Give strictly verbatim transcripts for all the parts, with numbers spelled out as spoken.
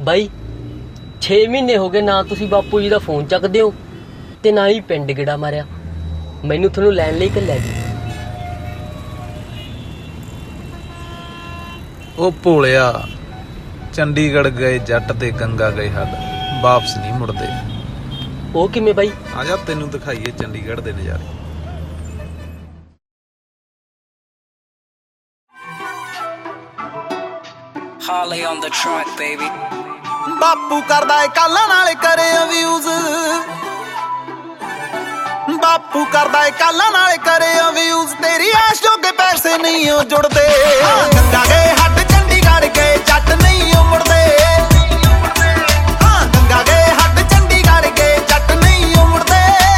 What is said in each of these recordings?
ਬਾਈ ਛੇ ਮਹੀਨੇ ਹੋ ਗਏ ਨਾ ਤੁਸੀਂ ਬਾਪੂ ਜੀ ਦਾ ਫੋਨ ਚੱਕਦੇ ਹੋ ਤੇ ਨਾ ਹੀ ਪਿੰਡ ਗੇੜਾ ਮਾਰਿਆ। ਮੈਨੂੰ ਤੁਹਾਨੂੰ ਲੈਣ ਲਈ ਘੱਲਿਆ ਜੀ। ਉਹ ਭੋਲਿਆ, ਚੰਡੀਗੜ੍ਹ ਗਏ ਜੱਟ ਤੇ ਗੰਗਾ ਗਏ ਹੱਦ, ਵਾਪਸ ਨਹੀਂ ਮੁੜਦੇ। ਉਹ ਕਿਵੇਂ ਬਾਈ? ਆ ਜਾ ਤੈਨੂੰ ਦਿਖਾਈਏ ਚੰਡੀਗੜ੍ਹ ਦੇ ਨਜ਼ਾਰੇ। Harley on the track, baby. ਬਾਪੂ ਕਰਦਾ ਏ ਕਾਲਾਂ ਨਾਲ ਕਰੇ ਅਵਿਊਜ਼, ਬਾਪੂ ਕਰਦਾ ਏ ਕਾਲਾਂ ਨਾਲ ਕਰੇ ਅਵਿਊਜ਼। ਤੇਰੀ ਐਸ਼ ਜੋਗੇ ਪੈਸੇ ਨਹੀਂ ਉਹ ਜੁੜਦੇ। ਗੰਗਾ ਗਏ ਹੱਡ ਚੰਡੀਗੜ੍ਹ ਗਏ ਜੱਟ ਨਹੀਂ ਉਹ ਮੁੜਦੇ। ਹਾਂ ਗੰਗਾ ਗਏ ਹੱਡ ਚੰਡੀਗੜ੍ਹ ਗਏ ਜੱਟ ਨਹੀਂ ਉਹ ਮੁੜਦੇ।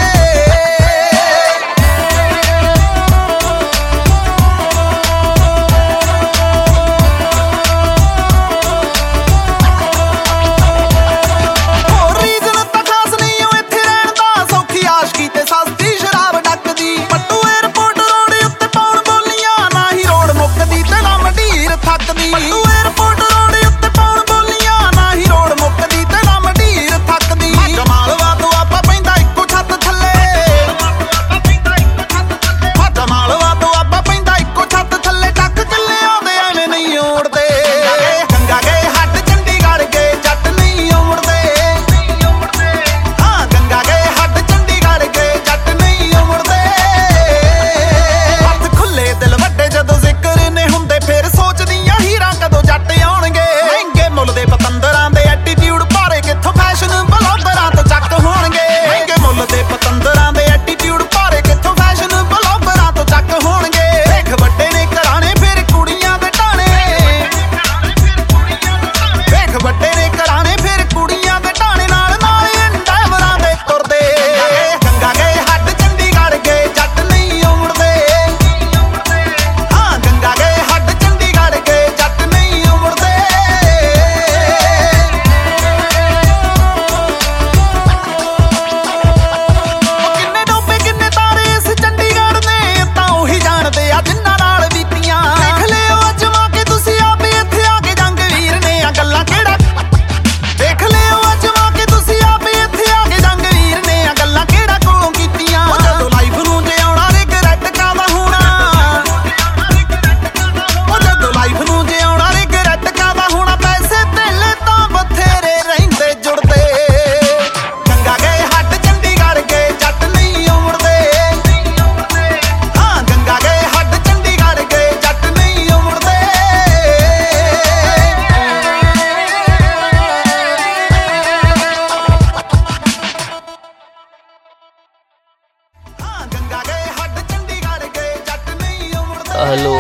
ਹੈਲੋ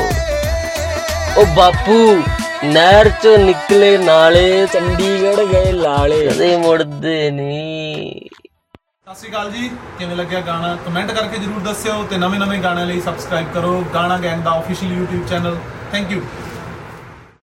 ਉਹ ਬਾਪੂ, ਨਹਿਰ ਚ ਨਿਕਲੇ ਨਾਲੇ, ਚੰਡੀਗੜ੍ਹ ਗਏ ਲਾਲੇ, ਕਦੇ ਮੁੜਦੇ ਨਹੀਂ। ਸਤਿ ਸ਼੍ਰੀ ਅਕਾਲ ਜੀ, ਕਿਵੇਂ ਲੱਗਿਆ ਗਾਣਾ ਕਮੈਂਟ ਕਰਕੇ ਜਰੂਰ ਦੱਸਿਓ ਤੇ ਨਵੇਂ ਨਵੇਂ ਗਾਣਿਆਂ ਲਈ ਸਬਸਕ੍ਰਾਈਬ ਕਰੋ ਗਾਣਾ ਗੈਂਗ ਦਾ official YouTube channel. Thank you.